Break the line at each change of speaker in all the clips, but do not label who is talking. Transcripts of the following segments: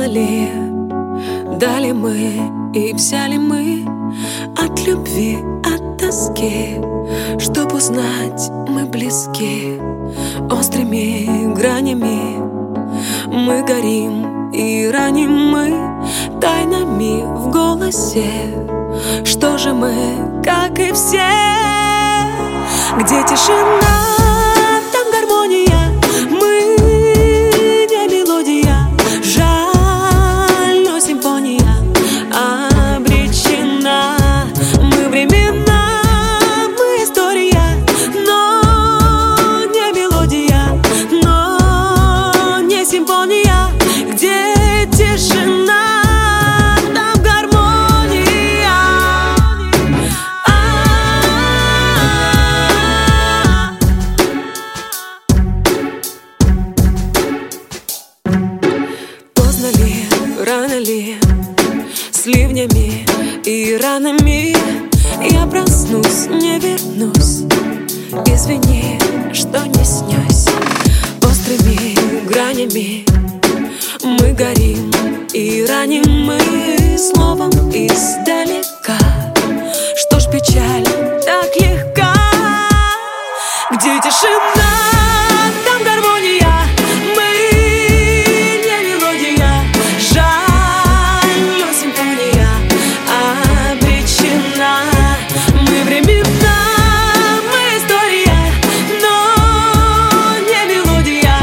Поздно ли дали мы и взяли мы от любви, от тоски, чтоб узнать, мы близки острыми гранями. Мы горим и раним мы тайнами в голосе. Что же мы, как и все? Где тишина, там гармония. Мы не мелодия, жаль, но симфония обречена. Мы времена, мы история, но не мелодия, но не симфония. Где тишина, там гармония. Поздно ли, рано ли, с ливнями и ранами я проснусь, не вернусь. Извини, что не снюсь острыми гранями. Мы горим и раним мы словом издалека. Что ж печаль так легка? Где тишина, там гармония. Мы не мелодия, жаль, но симфония обречена. Мы времена, мы история, но не мелодия,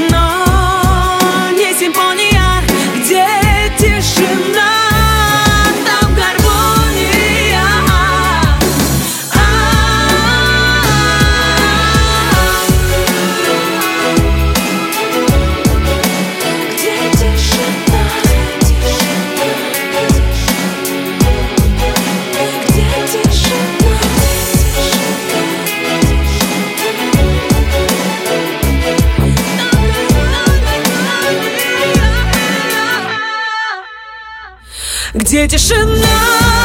но не симфония. Где тишина, там гармония. Где тишина, где тишина. Где тишина?